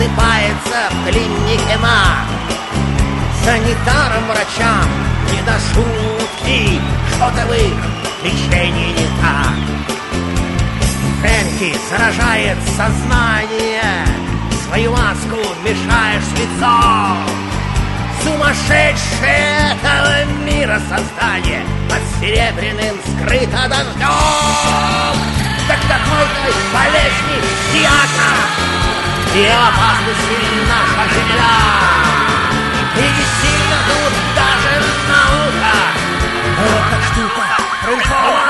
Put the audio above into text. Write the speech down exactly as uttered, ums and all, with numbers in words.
рассыпается в клинике маг. Санитарам, врачам не до шутки, что-то в их лечении не так. Фрэнки заражает сознание, свою маску мешаешь в лицо. Сумасшедшее этого мира создание под серебряным скрыто дождем. Так какой-то болезни диагноз и опасности наша земля. И не сильно тут даже наука. Вот так штука происходит.